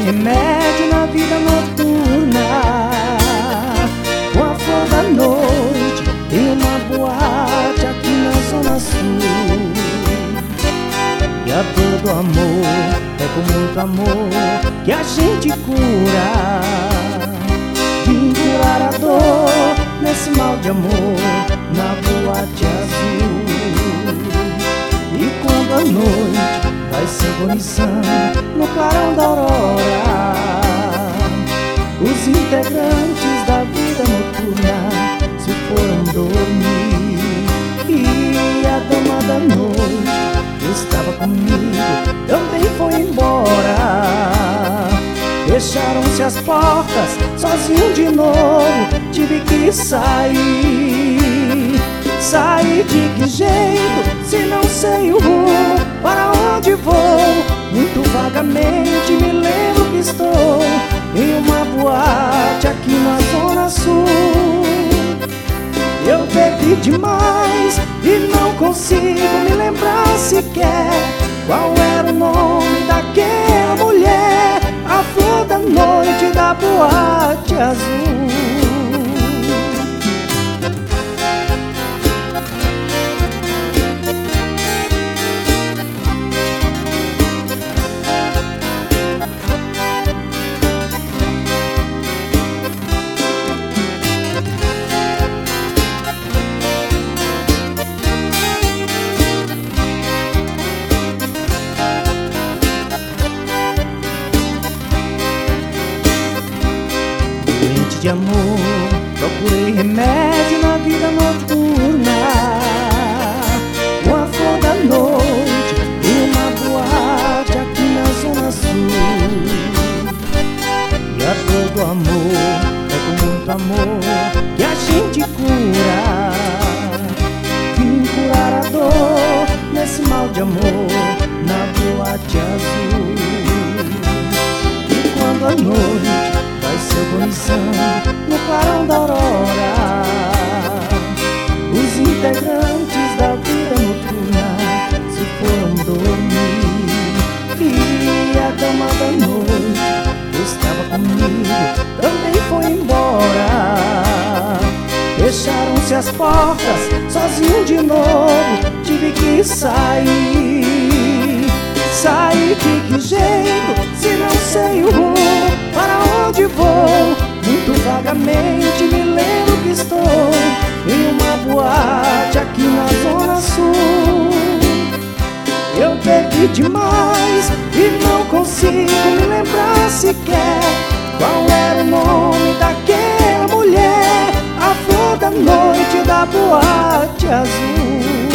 remédio na vida noturna. Com a flor da noite em uma boate aqui na Zona Sul. E a dor do amor é com muito amor que a gente cura. Vim curar a dor nesse mal de amor na boate azul. E quando a noite vai se agonizando no clarão da aurora, os integrantes da vida noturna se foram dormir. E a dama da noite que estava comigo também foi embora. Fecharam-se as portas, sozinho de novo tive que sair. Sair de que jeito, se não sei o rumo, para onde vou? Muito vagamente me lembro que estou em uma boate aqui na Zona Sul. Eu bebi demais e não consigo me lembrar sequer qual era o nome daquela mulher, a flor da noite da boate azul. De amor, procurei remédio na vida noturna. Com a flor da noite em uma boate aqui na Zona Sul. E a dor do amor é com muito amor que a gente cura. Vim curar a dor nesse mal de amor na boate azul. E quando a noite vai se agonizando no clarão da aurora, os integrantes da vida noturna se foram dormir. E a dama da noite que estava comigo também foi embora. Fecharam-se as portas, sozinho de novo tive que sair. Sair de que jeito, se não sei o rumo, para onde vou? Muito vagamente me lembro que estou em uma boate aqui na Zona Sul. Eu bebi demais e não consigo me lembrar sequer qual era o nome daquela mulher, a flor da noite da boate azul.